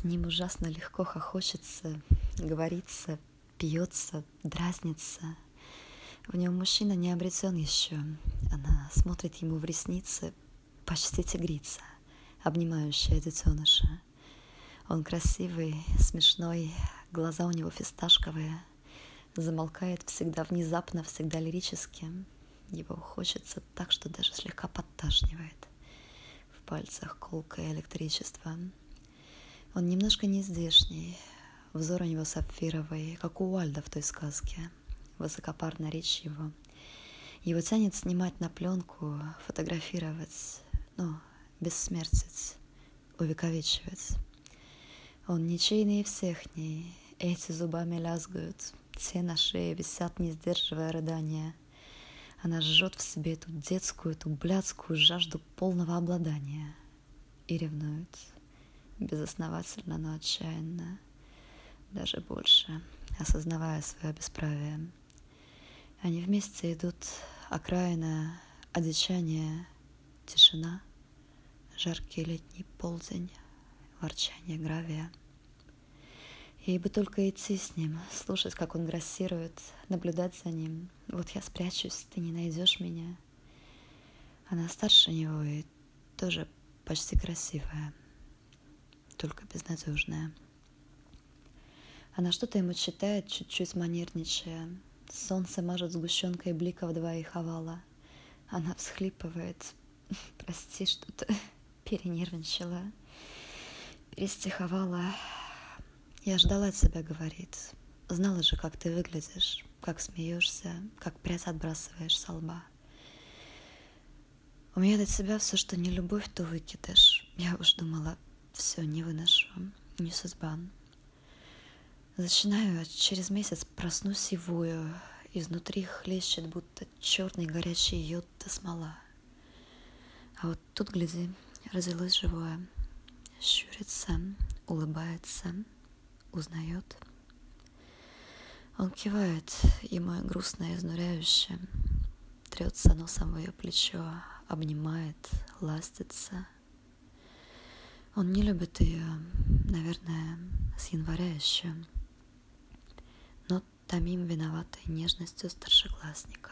ним ужасно легко хохочется, говорится, пьется, дразнится. В нем мужчина не обретен еще. Она смотрит ему в ресницы, почти тигрица, обнимающая детеныша. Он красивый, смешной, глаза у него фисташковые. Замолкает всегда внезапно, всегда лирически. Его хочется так, что даже слегка подташнивает. В пальцах колкое электричество. Он немножко нездешний. Взор у него сапфировый, как у Уальда в той сказке. Высокопарная речь его. Его тянет снимать на пленку, фотографировать, бессмертить, увековечивать. Он ничейный и всехний, эти зубами лязгают, те на шее висят, не сдерживая рыдания. Она жжет в себе эту детскую, эту блядскую жажду полного обладания и ревнует, безосновательно, но отчаянно, даже больше, осознавая свое бесправие. Они вместе идут, окраина, одичание, тишина, жаркий летний полдень, ворчание гравия. Ей бы только идти с ним, слушать, как он грассирует, наблюдать за ним. Вот я спрячусь, ты не найдешь меня. Она старше него и тоже почти красивая, только безнадежная. Она что-то ему читает, чуть-чуть манерничая. Солнце мажет сгущенкой бликов двоих овала. Она всхлипывает. Прости, что-то перенервничала, перестиховала. Я ждала тебя, говорит. Знала же, как ты выглядишь, как смеешься, как прядь отбрасываешь со лба. У меня до тебя все, что не любовь, то выкидыш. Я уж думала, все, не выношу, не судьба. Начинаю, а через месяц проснусь и вою. Изнутри хлещет, будто черный горячий йод да смола. А вот тут, гляди, родилось живое. Щурится, улыбается, узнает. Он кивает, ему грустно и изнуряюще. Трется носом в ее плечо, обнимает, ластится. Он не любит ее, наверное, с января еще, но томим виноватой нежностью старшеклассника.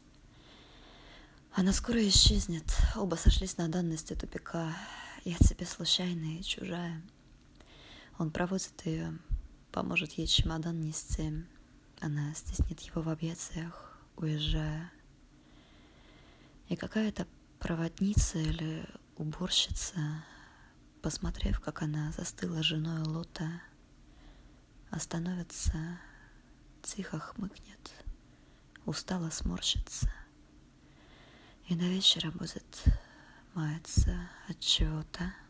Она скоро исчезнет, оба сошлись на данности тупика. Я тебе случайная и чужая. Он проводит ее, поможет ей чемодан нести. Она стиснет его в объятиях, уезжая. И какая-то проводница или уборщица, посмотрев, как она застыла женой Лота, остановится, тихо хмыкнет, устало сморщится и до вечера будет маяться от чего-то.